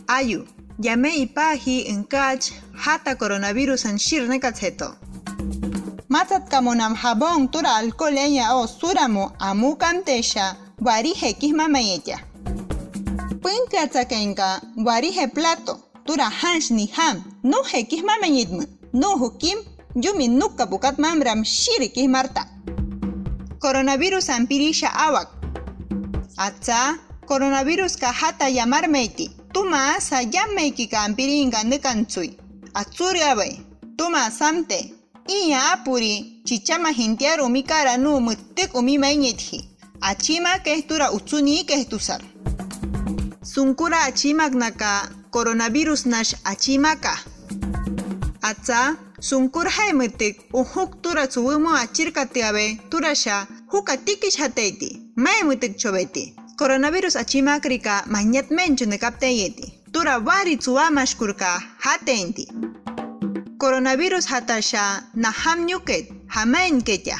Ayu, llame ipaji enkach hata coronavirus en shirne katseto. Matat kamonam jabón tura alcoholeña o suramo amu kamtesha warije kismamayella. Punkatzakainka warije plato tura hansh ni ham no he kismamayitmu no hukim yumi nukka bukat mamram shiri kismarta. Coronavirus ampirisha awak. Atza coronavirus ka hata llamar meiti. Tuma sa llameiki ka ampiringa nukantsui. Atsuri abay. Tuma samte. Iya apuri chichama hintiar umikara nu mutik umimainyethi. Achima kestura utsuni kestusar. Sunkura achimak naka coronavirus nash achimaka. Atza sunkura hai mutik uhuk tura tsuwimo achirkati abe turasha huka tikish hateiti. Mai mutik chobeti. Coronavirus achimakrika mañat menchu nekapteyeti. Tura wari tsuwamashkurka hateenti. Coronavirus hatasha na hamnyuket hamain ketya.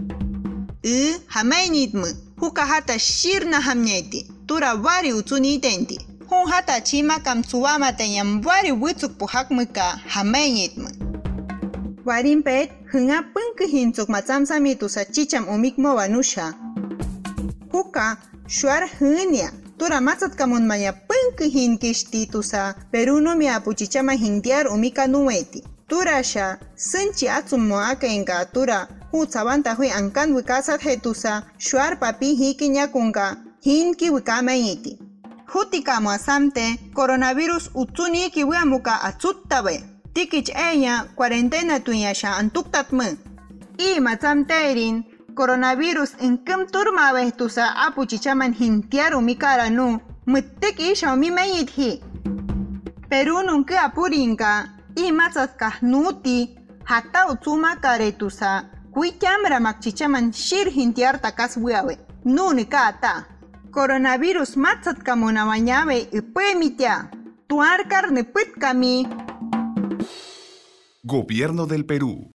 Hamainitmu huka hata shir na hamnyeti. Tura wari utsunitenti. Hun hata chimakam tsuwamatayam wari witsuk puhakmuka hamainitmu. Warimpet hunga punk hintsuk matsamsamitu sa chicham umikmo wanusha. Huka shuar hunya. Tura matzat kamun maya punk hinkishtitu sa peruno mi apuchichama hintiar umika nueti. Turasha senchi atsumo akenga tura hu tsawanta hui ankan wikasat hetusa shuar papi hikinya kunga hinki wikamayiti. Hutikamo asamte coronavirus utsuni kiwiamuka atsuttawe. Tikich ella cuarentena tuyasha antuktatmu. I matsamterin coronavirus inkim turma vestusa apuchichaman hintiar umikara nu muttik isha umimayithi. Peru nunke apurinka I matzat kahnuti hata utsuma karetusa kuikyamra makchichaman shir hintiar takas wiawe. Nuni kata. Coronavirus matzat kamuna wañawe ipuemitia. Tuar carne putkami. Gobierno del Perú.